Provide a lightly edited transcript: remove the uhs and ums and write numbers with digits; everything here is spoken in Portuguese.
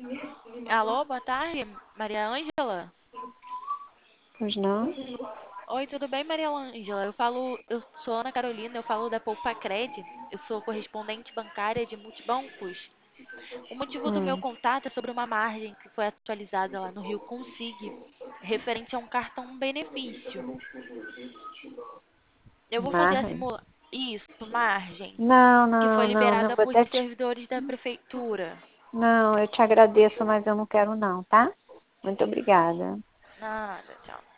Alô, boa tarde, Maria Ângela? Pois não? Oi, tudo bem, Maria Ângela? Eu sou Ana Carolina, eu falo da Poupa-Cred. Eu sou correspondente bancária de multibancos. O motivo do meu Hum, contato é sobre uma margem que foi atualizada lá no Rio Consig, referente a um cartão benefício. Eu vou fazer a Marley? simulação. Isso, margem, Não, que foi não, não, não, liberada vou por até te... servidores da prefeitura. Não, eu te agradeço, mas eu não quero não, tá? Muito obrigada. Nada, tchau.